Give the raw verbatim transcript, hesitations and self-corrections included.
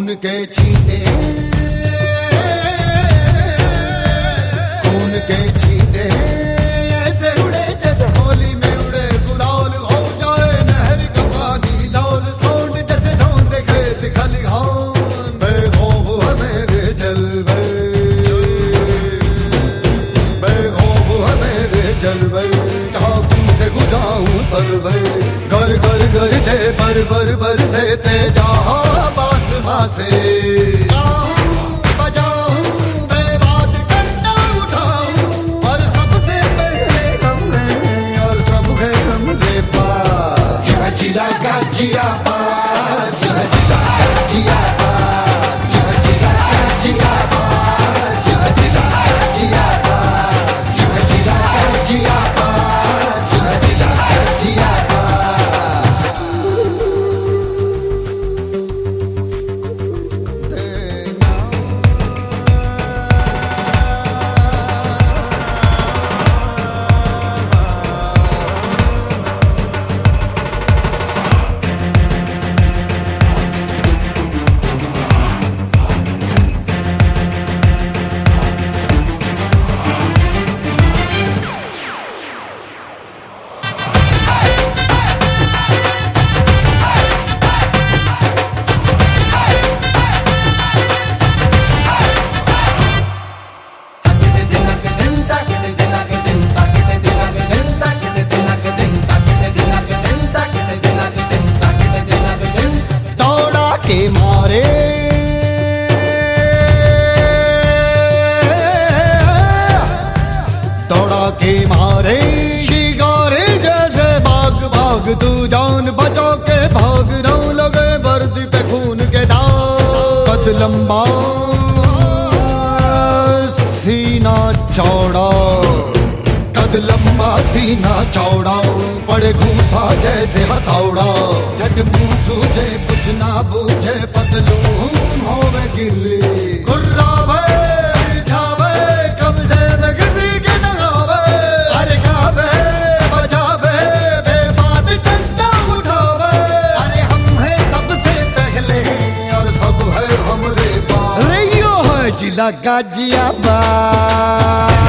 खून के छींटे खून के छींटे ऐसे उड़े जैसे होली में उड़े गुलाल हो जाए नहर का पानी लाल सोंड जैसे ढूंढे खेत खलिहान बेखौफ है मेरे जलवे बेखौफ है मेरे जलवे चाकू से गुजाऊं तलवे घर घर घर जे बर बर बर से तेजा बास मासे मारे दौड़ा के मारे शिकारे जैसे भाग भाग तू जान बचा के भाग रहा लगे वर्दी पे खून के दाग कद लंबा सीना चौड़ा कद लंबा सीना चौड़ा पड़े घूसा जैसे हथौड़ा जट मुंह सूझे कुछ ना बूझे पतलून होवे गिल्ली गुर्रावे जावे कब्जे में किसी के न आवे अरे गावे बजावे बेबाद डंडा उठावे अरे हम है सबसे पहले और सब है हमरे पास अरे यो है जिला गाजियाबाद।